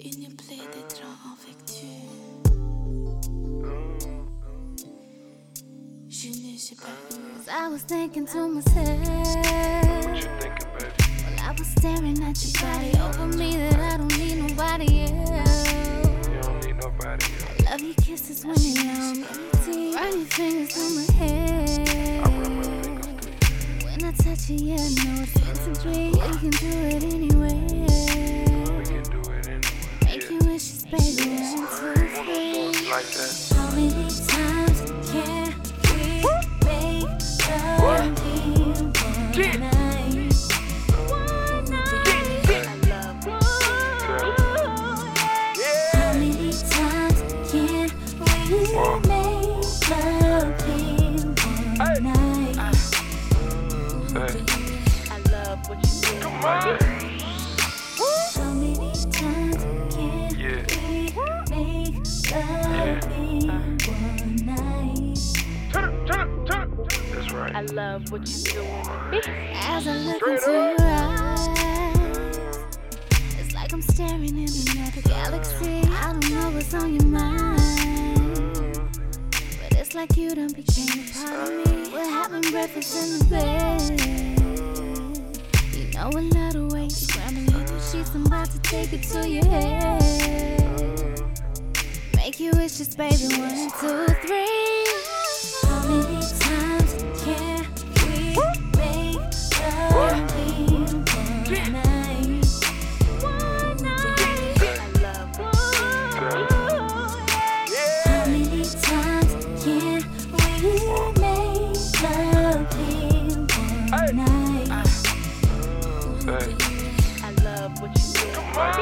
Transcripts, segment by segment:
une plaie d'être infectue. Je ne sais pas où. I was thinking to myself, What you thinking, baby? well, I was staring at your body over me that I don't need nobody else. You don't need nobody else. Love your kisses when you're on me. Run your fingers through my hair. I run my fingers through you. When I touch you, yeah, I know it's meant to be. We can do it anyway. We can do it anyway. Make you wishes, baby. 1, 2, 3. Like that. How many times can we make love in one night? How many times can we make love in one night? Say, I love what you do. come on. How many times can Yeah. we make love in one night? Turn up. That's right. I love what you do. As I look into your eyes, it's like I'm staring in another galaxy. I don't know what's on your mind, but it's like you done became a part of me. We're having breakfast in the bed. You know I love the way you scrambling your sheets. I'm about to take it to your head. Make you wishes, baby. 1, 2, 3. How many times can we make love in one night? I love what How many times can we make love in one night? Say, I love what you do.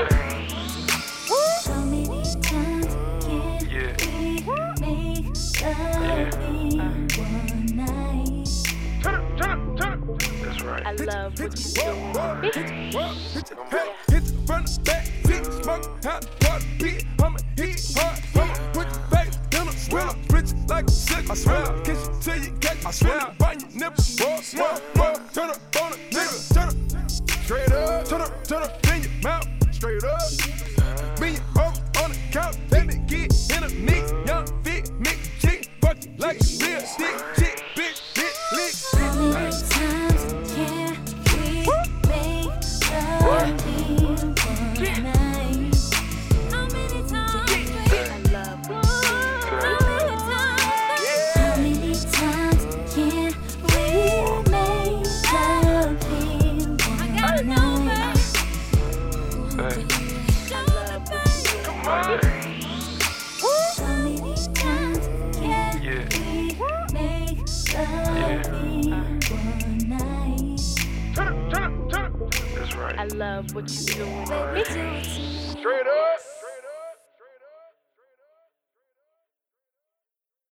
How many times can yeah. we make love in one night? Turn up. That's right. I love what you do. Hit the front of back, hit the smoke, hot water, beat, I'ma hit hard, I'ma put your face in a swell, rich like a sick, I swear, kiss you till you get, I swear, find your nipple, more, turn up on a nigga, turn up, straight up, turn up in your mouth, straight up, bend you over on the couch, let me get in a mix, young, fit, mix, chick, fuck you like a real stick, chick, bitch, lick. How many times can we make love in one night? How many times? I love what How many times can we make love in one night? Say, I love what you do. come on. How many times can Yeah. we make love in one night? Turn up. That's right. I love what you do. Baby, do it to me. Straight up.